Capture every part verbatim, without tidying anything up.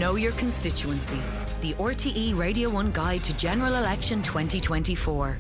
Know your constituency. The R T E Radio one Guide to General Election twenty twenty-four.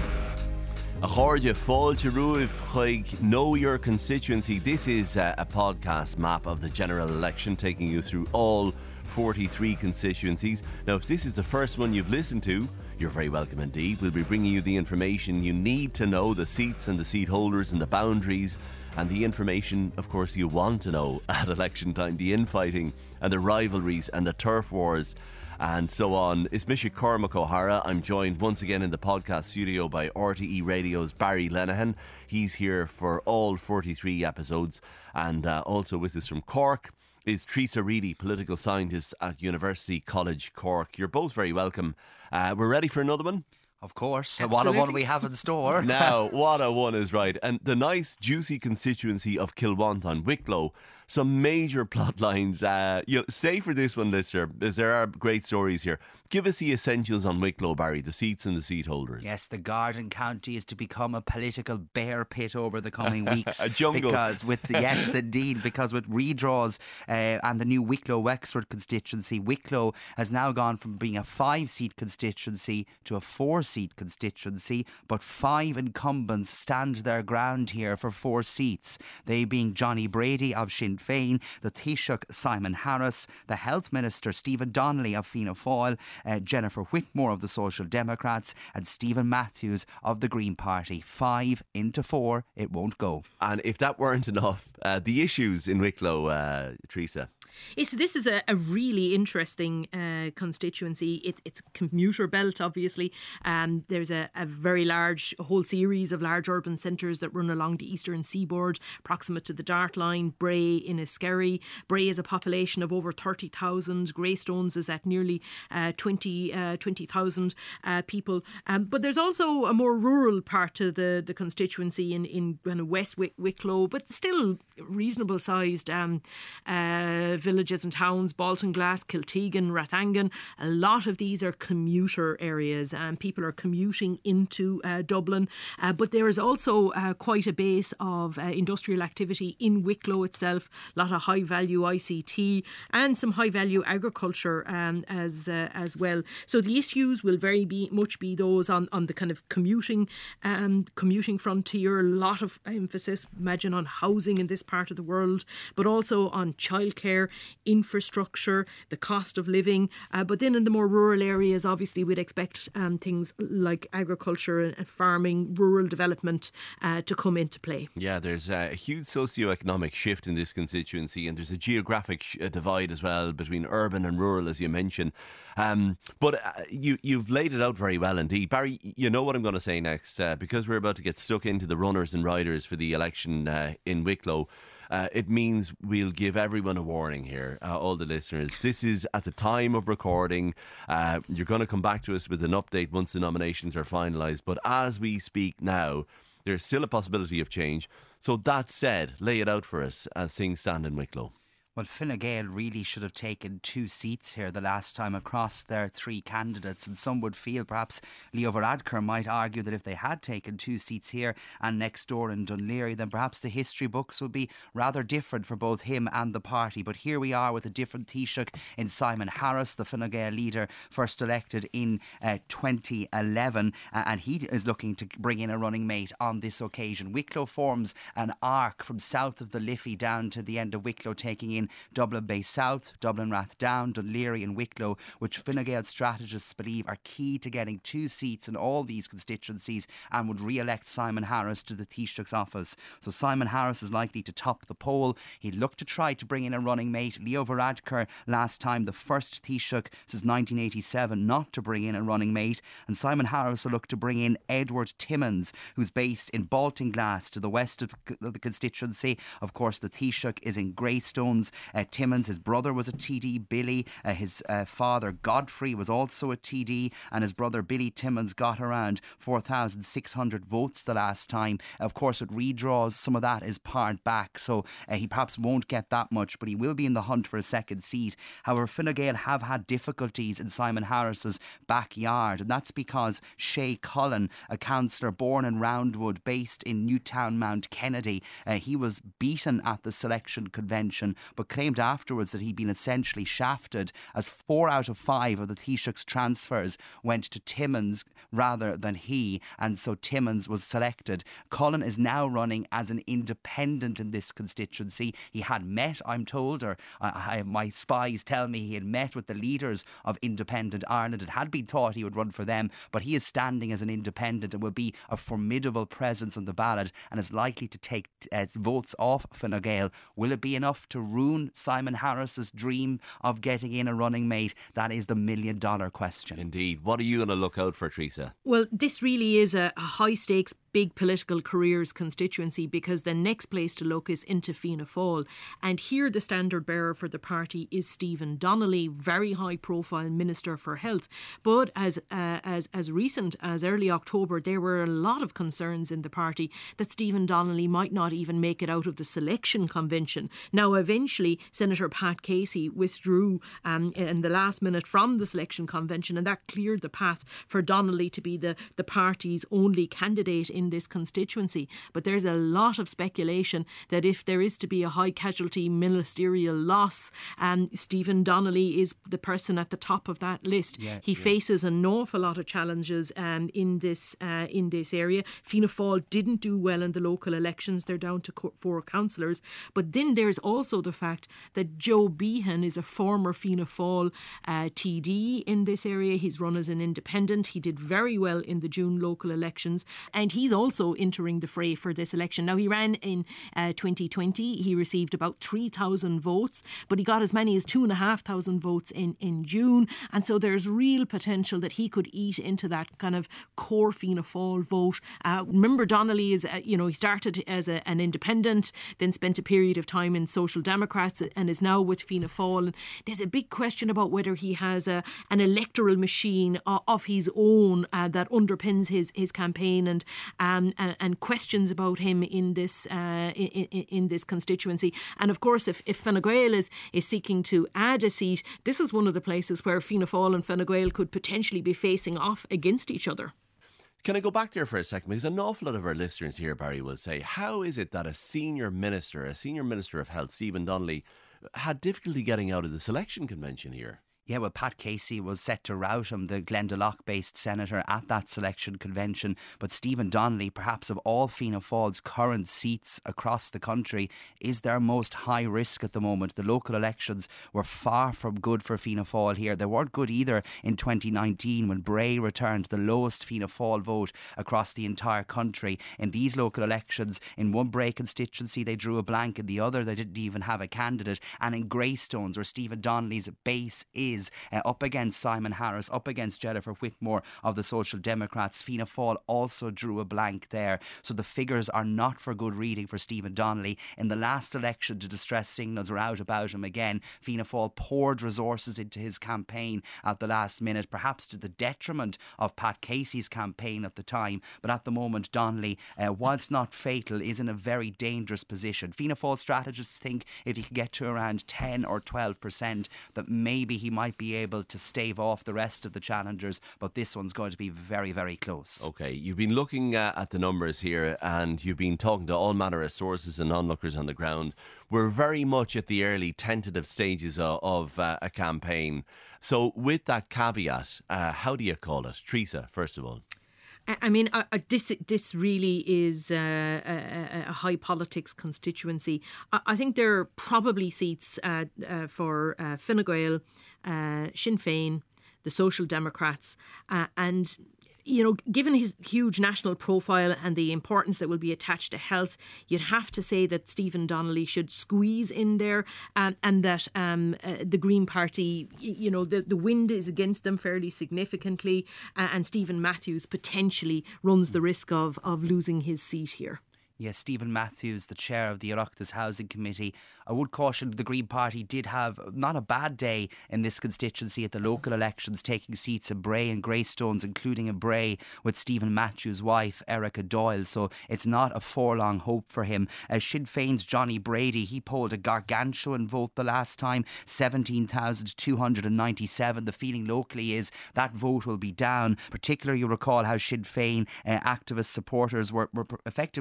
A chóide fáilte ruamh chuig Know Your Constituency. This is a, a podcast map of the general election, taking you through all forty-three constituencies. Now, if this is the first one you've listened to, you're very welcome indeed. We'll be bringing you the information you need to know, the seats and the seat holders and the boundaries, and the information, of course, you want to know at election time, the infighting and the rivalries and the turf wars and so on. It's Mister Cormac O'Hara. I'm joined once again in the podcast studio by R T E Radio's Barry Lenihan. He's here for all forty-three episodes. And uh, also with us from Cork is Teresa Reedy, political scientist at University College Cork. You're both very welcome. Uh, we're ready for another one? Of course. Absolutely. What a one we have in store. Now, what a one is right. And the nice, juicy constituency of Kilwanton, Wicklow. Some major plot lines. Uh, you know, say for this one, listener, because there are great stories here. Give us the essentials on Wicklow, Barry, the seats and the seat holders. Yes, the Garden County is to become a political bear pit over the coming weeks. A jungle. Because with the, yes, indeed, because with redraws uh, and the new Wicklow-Wexford constituency, Wicklow has now gone from being a five-seat constituency to a four-seat constituency, but five incumbents stand their ground here for four seats. They being Johnny Brady of Sinn Féin, the Taoiseach Simon Harris, the Health Minister Stephen Donnelly of Fianna Fáil, uh, Jennifer Whitmore of the Social Democrats, and Stephen Matthews of the Green Party. Five into four, it won't go. And if that weren't enough, uh, the issues in Wicklow, uh, Teresa. Yes, this is a, a really interesting uh, constituency. It, it's a commuter belt, obviously. Um, there's a, a very large, a whole series of large urban centres that run along the eastern seaboard, proximate to the Dart Line. Bray, Inniskerry. Bray is a population of over thirty thousand. Greystones is at nearly uh, twenty thousand uh, people. Um, but there's also a more rural part to the, the constituency in, in, in West Wick, Wicklow, but still reasonable sized um, uh, villages and towns. Baltinglass, Kiltegan, Rathangan. A lot of these are commuter areas and people are commuting into uh, Dublin. Uh, but there is also uh, quite a base of uh, industrial activity in Wicklow itself. A lot of high value I C T and some high value agriculture um, as uh, as well. So the issues will very be, much be those on, on the kind of commuting um, commuting frontier. A lot of emphasis, imagine, on housing in this part of the world, but also on childcare, infrastructure, the cost of living. Uh, but then in the more rural areas, obviously, we'd expect um, things like agriculture and farming, rural development uh, to come into play. Yeah, there's a huge socio-economic shift in this constituency, and there's a geographic sh- divide as well between urban and rural, as you mentioned. Um, but uh, you, you've laid it out very well indeed. Barry, you know what I'm going to say next, uh, because we're about to get stuck into the runners and riders for the election uh, in Wicklow. Uh, it means we'll give everyone a warning here, uh, all the listeners. This is at the time of recording. Uh, you're going to come back to us with an update once the nominations are finalised. But as we speak now, there's still a possibility of change. So that said, lay it out for us as things stand in Wicklow. Well, Fine Gael really should have taken two seats here the last time across their three candidates, and some would feel perhaps Leo Varadkar might argue that if they had taken two seats here and next door in Dún Laoghaire, then perhaps the history books would be rather different for both him and the party. But here we are with a different Taoiseach in Simon Harris, the Fine Gael leader, first elected in uh, twenty eleven, uh, and he is looking to bring in a running mate on this occasion. Wicklow forms an arc from south of the Liffey down to the end of Wicklow, taking in Dublin Bay South, Dublin Rathdown, Dún Laoghaire and Wicklow, which Fine Gael strategists believe are key to getting two seats in all these constituencies and would re-elect Simon Harris to the Taoiseach's office. So Simon Harris is likely to top the poll. He'd look to try to bring in a running mate. Leo Varadkar, last time the first Taoiseach since nineteen eighty-seven not to bring in a running mate. And Simon Harris will look to bring in Edward Timmins, who's based in Baltinglass to the west of the constituency. Of course, the Taoiseach is in Greystones. Uh, Timmins, his brother was a T D, Billy. Uh, his uh, father, Godfrey, was also a T D, and his brother, Billy Timmins, got around four thousand six hundred votes the last time. Of course, with redraws, some of that is pared back, so uh, he perhaps won't get that much, but he will be in the hunt for a second seat. However, Fine Gael have had difficulties in Simon Harris's backyard, and that's because Shay Cullen, a councillor born in Roundwood, based in Newtown Mount Kennedy, uh, he was beaten at the selection convention, but but claimed afterwards that he'd been essentially shafted, as four out of five of the Taoiseach's transfers went to Timmins rather than he, and so Timmins was selected. Cullen is now running as an independent in this constituency. He had met, I'm told, or I, I, my spies tell me he had met with the leaders of Independent Ireland. It had been thought he would run for them, but he is standing as an independent and will be a formidable presence on the ballot and is likely to take uh, votes off Fine Gael. Will it be enough to ruin Simon Harris's dream of getting in a running mate? That is the million dollar question. Indeed. What are you going to look out for, Teresa? Well, this really is a, a high stakes, big political careers constituency, because the next place to look is into Fianna Fáil. And here the standard bearer for the party is Stephen Donnelly, very high profile Minister for Health. But as uh, as as recent as early October, there were a lot of concerns in the party that Stephen Donnelly might not even make it out of the selection convention. Now, eventually, Senator Pat Casey withdrew um, in the last minute from the selection convention, and that cleared the path for Donnelly to be the, the party's only candidate in this constituency. But there's a lot of speculation that if there is to be a high casualty ministerial loss, um, Stephen Donnelly is the person at the top of that list. Yeah, he yeah. faces an awful lot of challenges um, in this uh, in this area. Fianna Fáil didn't do well in the local elections. They're down to co- four councillors. But then there's also the fact that Joe Behan is a former Fianna Fáil uh, T D in this area. He's run as an independent. He did very well in the June local elections, and he's also entering the fray for this election. Now, he ran in uh, twenty twenty. He received about three thousand votes, but he got as many as two thousand five hundred votes in, in June. And so there's real potential that he could eat into that kind of core Fianna Fáil vote. Uh, remember, Donnelly is, uh, you know, he started as a, an independent, then spent a period of time in Social Democrats and is now with Fianna Fáil. And there's a big question about whether he has a, an electoral machine uh, of his own uh, that underpins his, his campaign, and, um, and and questions about him in this uh, in, in, in this constituency. And of course, if, if Fine Gael is, is seeking to add a seat, this is one of the places where Fianna Fáil and Fine Gael could potentially be facing off against each other. Can I go back there for a second? Because an awful lot of our listeners here, Barry, will say, how is it that a senior minister, a senior minister of health, Stephen Donnelly, had difficulty getting out of the selection convention here? Yeah, well, Pat Casey was set to rout him, the Glendalough-based senator, at that selection convention. But Stephen Donnelly, perhaps of all Fianna Fáil's current seats across the country, is their most high risk at the moment. The local elections were far from good for Fianna Fáil here. They weren't good either in twenty nineteen when Bray returned the lowest Fianna Fáil vote across the entire country. In these local elections, in one Bray constituency they drew a blank, in the other they didn't even have a candidate. And in Greystones, where Stephen Donnelly's base is, Uh, up against Simon Harris, up against Jennifer Whitmore of the Social Democrats, Fianna Fáil also drew a blank there. So the figures are not for good reading for Stephen Donnelly. In the last election, the distress signals were out about him again. Fianna Fáil poured resources into his campaign at the last minute, perhaps to the detriment of Pat Casey's campaign at the time. But at the moment, Donnelly, uh, whilst not fatal, is in a very dangerous position. Fianna Fáil strategists think if he can get to around ten or twelve percent, that maybe he might be able to stave off the rest of the challengers, but this one's going to be very, very close. Okay, you've been looking uh, at the numbers here, and you've been talking to all manner of sources and onlookers on the ground. We're very much at the early tentative stages of, of uh, a campaign. So with that caveat, uh, how do you call it? Teresa, first of all. I mean, uh, this this really is uh, a, a high politics constituency. I, I think there are probably seats uh, uh, for uh, Fine Gael, uh, Sinn Féin, the Social Democrats, uh, and you know, given his huge national profile and the importance that will be attached to health, you'd have to say that Stephen Donnelly should squeeze in there, um, and that um, uh, the Green Party, you know, the, the wind is against them fairly significantly, uh, and Stephen Matthews potentially runs the risk of, of losing his seat here. Yes, Stephen Matthews, the chair of the Oireachtas Housing Committee. I would caution the Green Party did have not a bad day in this constituency at the local elections, taking seats in Bray and Greystones, including in Bray with Stephen Matthews' wife, Erica Doyle. So it's not a forlorn hope for him. Uh, Sinn Féin's Johnny Brady, he polled a gargantuan vote the last time, seventeen thousand two hundred ninety-seven. The feeling locally is that vote will be down. Particularly, you recall how Sinn Féin uh, activist supporters were, were effectively chased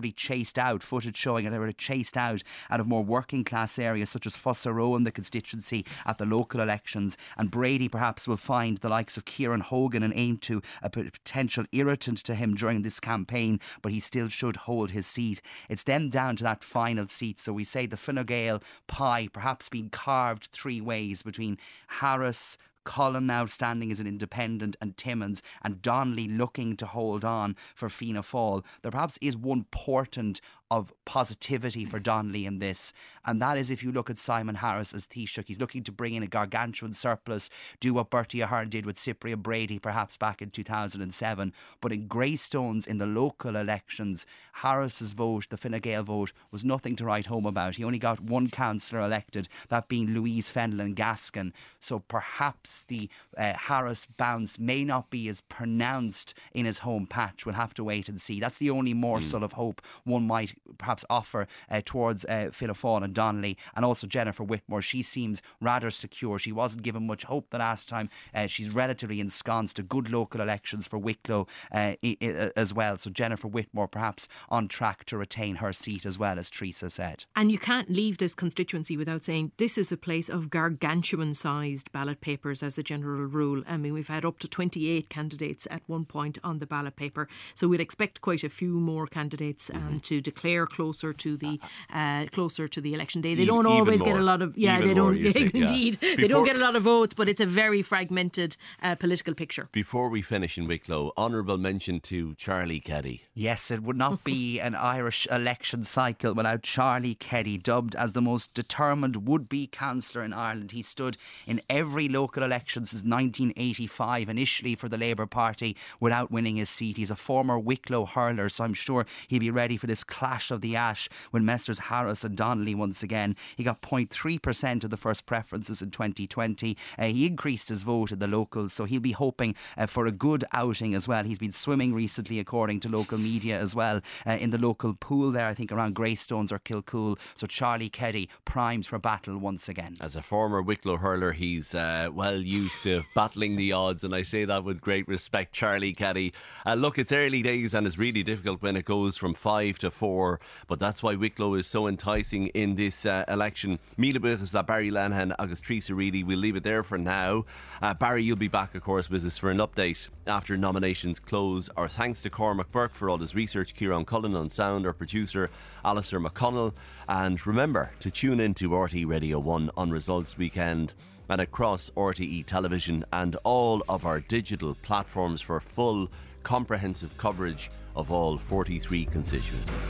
chased out, footage showing that they were chased out out of more working class areas such as Fussaroe in the constituency at the local elections. And Brady perhaps will find the likes of Kieran Hogan and Aintu a potential irritant to him during this campaign, but he still should hold his seat. It's then down to that final seat. So we say the Fine Gael pie perhaps being carved three ways between Harris, Cullen now standing as an independent, and Timmins, and Donnelly looking to hold on for Fianna Fáil. There perhaps is one portent of positivity for Donnelly in this, and that is if you look at Simon Harris as Taoiseach, he's looking to bring in a gargantuan surplus, do what Bertie Ahern did with Cyprian Brady perhaps back in two thousand seven. But in Greystones, in the local elections, Harris's vote, the Fine Gael vote, was nothing to write home about. He only got one councillor elected, that being Louise Fenlon Gaskin. So perhaps the uh, Harris bounce may not be as pronounced in his home patch. We'll have to wait and see. That's the only morsel mm. of hope one might perhaps offer uh, towards uh, Fianna Fáil and Donnelly, and also Jennifer Whitmore. She seems rather secure. She wasn't given much hope the last time. Uh, she's relatively ensconced to good local elections for Wicklow uh, I- I- as well. So Jennifer Whitmore perhaps on track to retain her seat as well, as Teresa said. And you can't leave this constituency without saying this is a place of gargantuan sized ballot papers as a general rule. I mean, we've had up to twenty-eight candidates at one point on the ballot paper, so we'd expect quite a few more candidates um, mm-hmm. to declare closer to the uh, closer to the election day. They even, don't always more. get a lot of yeah. Even they don't more, yeah, say, indeed. Yeah. They Before, don't get a lot of votes, but it's a very fragmented uh, political picture. Before we finish in Wicklow, honourable mention to Charlie Keddy. Yes, it would not be an Irish election cycle without Charlie Keddy, dubbed as the most determined would-be councillor in Ireland. He stood in every local election since nineteen eighty-five, initially for the Labour Party, without winning his seat. He's a former Wicklow hurler, so I'm sure he'll be ready for this clash of the ash when Messrs Harris and Donnelly once again. He got zero point three percent of the first preferences in twenty twenty. Uh, he increased his vote in the locals, so he'll be hoping uh, for a good outing as well. He's been swimming recently, according to local media as well, uh, in the local pool there, I think around Greystones or Kilcool. So Charlie Keddy primed for battle once again. As a former Wicklow hurler, he's uh, well used to battling the odds, and I say that with great respect, Charlie Keddy. Uh, look, it's early days and it's really difficult when it goes from five to four, but that's why Wicklow is so enticing in this uh, election. Míle buchas le Barry Lanahan agus Teresa Reedy. We'll leave it there for now. Uh, Barry, you'll be back, of course, with us for an update after nominations close. Our thanks to Cormac Burke for all his research, Kieran Cullen on sound, our producer Alistair McConnell, and remember to tune in to R T E Radio one on Results Weekend and across R T E Television and all of our digital platforms for full comprehensive coverage of all forty-three constituencies.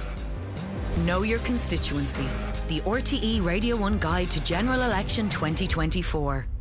Know your constituency. The R T E Radio one Guide to General Election twenty twenty-four.